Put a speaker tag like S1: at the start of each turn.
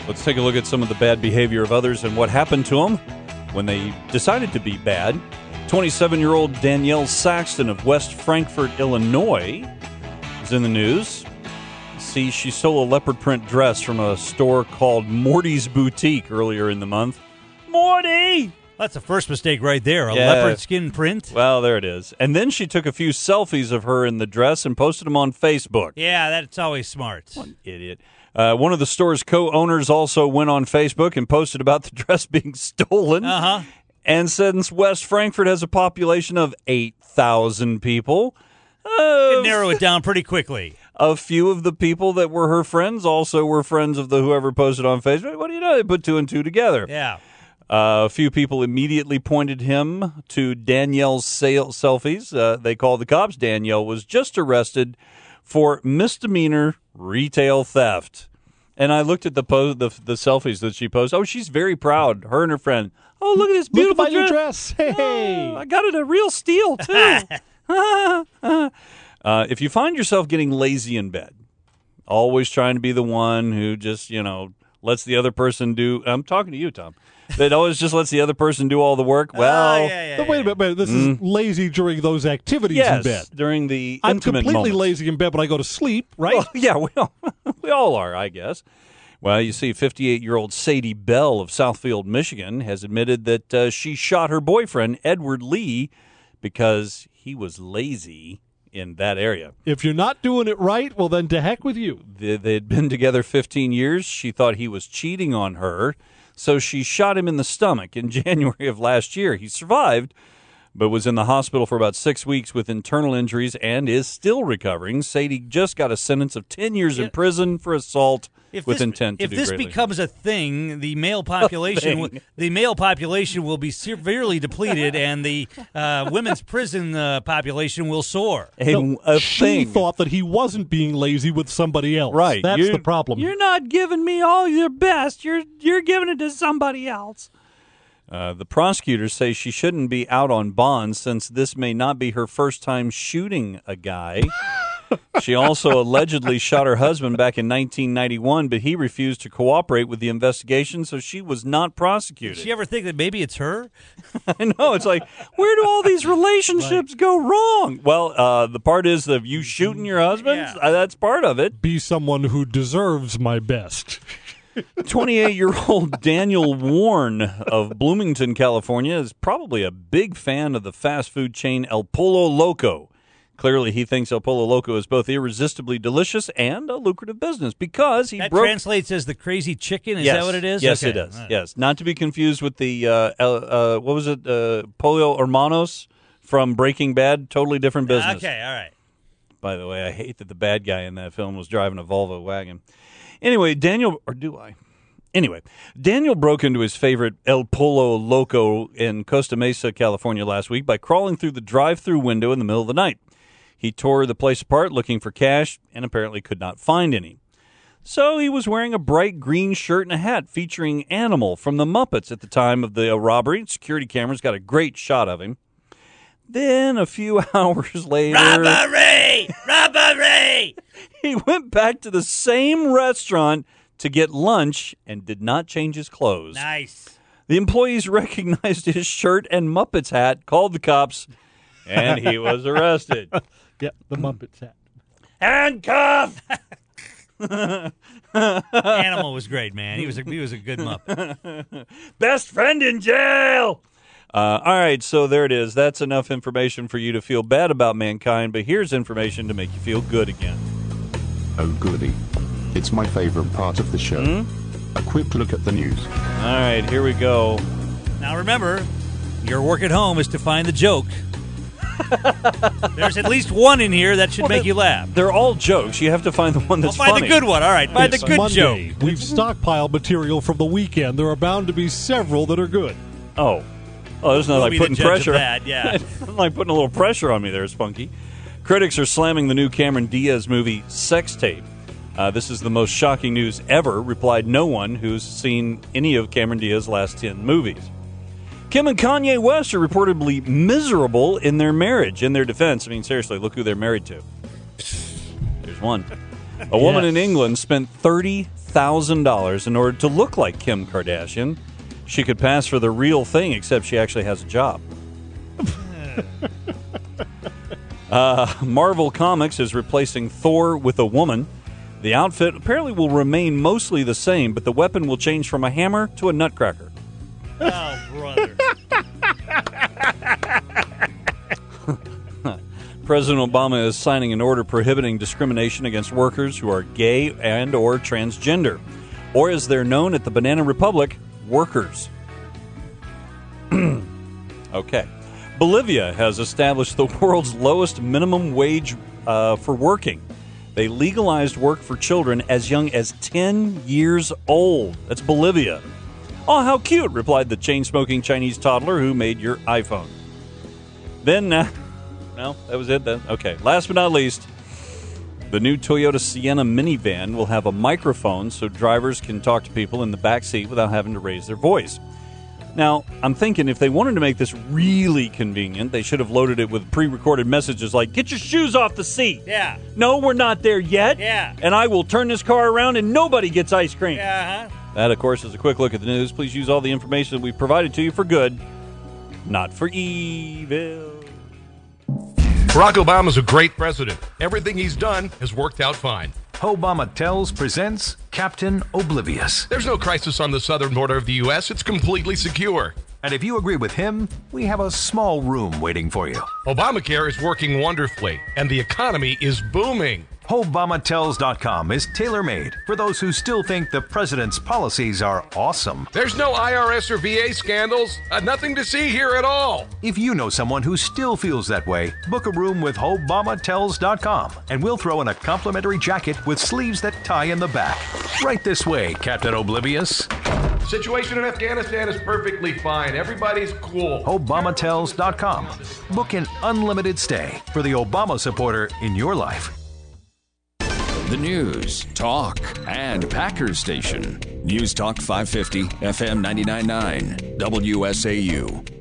S1: Let's take a look at some of the bad behavior of others and what happened to them when they decided to be bad. 27-year-old Danielle Saxton of West Frankfort, Illinois, is in the news. See, she stole a leopard print dress from a store called Morty's Boutique earlier in the month. Morty!
S2: That's the first mistake right there, a leopard skin print.
S1: Well, there it is. And then she took a few selfies of her in the dress and posted them on Facebook.
S2: Yeah, that's always smart.
S1: What an idiot. One of the store's co-owners also went on Facebook and posted about the dress being stolen. And since West Frankfort has a population of 8,000 people,
S2: You can narrow it down pretty quickly.
S1: A few of the people that were her friends also were friends of the whoever posted on Facebook. What do you know? They put two and two together.
S2: Yeah.
S1: A few people immediately pointed him to Danielle's selfies. They called the cops. Danielle was just arrested for misdemeanor retail theft. And I looked at the selfies that she posted. Oh, she's very proud. Her and her friend. Oh, look at this beautiful
S3: dress. Hey.
S1: Oh, I got it at Real Steel, too. If you find yourself getting lazy in bed, always trying to be the one who just, lets the other person do. I'm talking to you, Tom. That always just lets the other person do all the work. Well,
S3: wait a minute. This is lazy during those activities in bed.
S1: During the
S3: I'm
S1: intimate
S3: completely
S1: moments.
S3: lazy in bed, but I go to sleep, right?
S1: Well, yeah, we all are, I guess. Well, you see, 58-year-old Sadie Bell of Southfield, Michigan, has admitted that she shot her boyfriend, Edward Lee, because he was lazy in that area.
S3: If you're not doing it right, well, then to heck with you.
S1: They had been together 15 years. She thought he was cheating on her, so she shot him in the stomach in January of last year. He survived, but was in the hospital for about 6 weeks with internal injuries and is still recovering. Sadie just got a sentence of 10 years in prison for assault with intent to do
S2: If this becomes a thing, the male population will be severely depleted, and the women's prison population will soar.
S3: She thought that he wasn't being lazy with somebody else.
S1: Right.
S3: That's the problem.
S1: You're not giving me all your best. You're giving it to somebody else. The prosecutors say she shouldn't be out on bond since this may not be her first time shooting a guy. She also allegedly shot her husband back in 1991, but he refused to cooperate with the investigation, so she was not prosecuted.
S2: Did she ever think that maybe it's her?
S1: I know. It's like, where do all these relationships go wrong? Well, the part is that you shooting your husband, that's part of it.
S3: Be someone who deserves my best.
S1: 28-year-old Daniel Warren of Bloomington, California, is probably a big fan of the fast food chain El Pollo Loco. Clearly, he thinks El Pollo Loco is both irresistibly delicious and a lucrative business because he
S2: translates as the crazy chicken? Is that what it is?
S1: Yes, it does. Yes, not to be confused with the, what was it, Pollo Hermanos from Breaking Bad. Totally different business.
S2: Okay, all right.
S1: By the way, I hate that the bad guy in that film was driving a Volvo wagon. Anyway, Daniel broke into his favorite El Pollo Loco in Costa Mesa, California last week by crawling through the drive-thru window in the middle of the night. He tore the place apart looking for cash and apparently could not find any. So he was wearing a bright green shirt and a hat featuring Animal from the Muppets at the time of the robbery. Security cameras got a great shot of him. Then a few hours later...
S2: Robbery! Robbery!
S1: He went back to the same restaurant to get lunch and did not change his clothes.
S2: Nice.
S1: The employees recognized his shirt and Muppets hat, called the cops, and he was arrested.
S3: Yeah, the Muppets hat.
S1: Handcuff!
S2: Animal was great, man. He was a good Muppet.
S1: Best friend in jail! All right, so there it is. That's enough information for you to feel bad about mankind, but here's information to make you feel good again.
S4: Oh, goody. It's my favorite part of the show. A quick look at the news.
S1: All right, here we go.
S2: Now remember, your work at home is to find the joke. There's at least one in here that should make you laugh.
S1: They're all jokes. You have to find the one that's
S2: find
S1: funny.
S2: the good one. All right, find the good
S3: Monday.
S2: joke.
S3: We've stockpiled material from the weekend. There are bound to be several that are good.
S1: Oh, there's not
S2: We'll
S1: like
S2: be the
S1: putting
S2: judge
S1: pressure.
S2: of that, yeah.
S1: Like putting a little pressure on me there, Spunky. Critics are slamming the new Cameron Diaz movie, Sex Tape. This is the most shocking news ever, replied no one who's seen any of Cameron Diaz's last 10 movies. Kim and Kanye West are reportedly miserable in their marriage. In their defense, I mean, seriously, look who they're married to. There's one. A woman in England spent $100,000 in order to look like Kim Kardashian. She could pass for the real thing, except she actually has a job. Marvel Comics is replacing Thor with a woman. The outfit apparently will remain mostly the same, but the weapon will change from a hammer to a nutcracker.
S2: Oh, brother.
S1: President Obama is signing an order prohibiting discrimination against workers who are gay and or transgender, or as they're known at the Banana Republic, workers. Okay. Bolivia has established the world's lowest minimum wage for working. They legalized work for children as young as 10 years old. That's Bolivia. Oh, how cute, replied the chain-smoking Chinese toddler who made your iPhone. Then, no, that was it then. Okay, last but not least, the new Toyota Sienna minivan will have a microphone so drivers can talk to people in the back seat without having to raise their voice. Now, I'm thinking if they wanted to make this really convenient, they should have loaded it with pre-recorded messages like, get your shoes off the seat.
S2: Yeah.
S1: No, we're not there yet.
S2: Yeah.
S1: And I will turn this car around and nobody gets ice cream.
S2: Uh-huh.
S1: That, of course, is a quick look at the news. Please use all the information that we've provided to you for good, not for evil.
S5: Barack Obama's a great president. Everything he's done has worked out fine.
S6: Obama Tells presents Captain Oblivious.
S5: There's no crisis on the southern border of the U.S. It's completely secure.
S6: And if you agree with him, we have a small room waiting for you.
S5: Obamacare is working wonderfully, and the economy is booming.
S6: HobamaTells.com is tailor-made for those who still think the president's policies are awesome.
S5: There's no IRS or VA scandals. Nothing to see here at all.
S6: If you know someone who still feels that way, book a room with HobamaTells.com, and we'll throw in a complimentary jacket with sleeves that tie in the back. Right this way, Captain Oblivious.
S5: The situation in Afghanistan is perfectly fine. Everybody's cool.
S6: HobamaTells.com. Book an unlimited stay for the Obama supporter in your life.
S7: The news, talk, and Packers station. News Talk 550, FM 99.9, WSAU.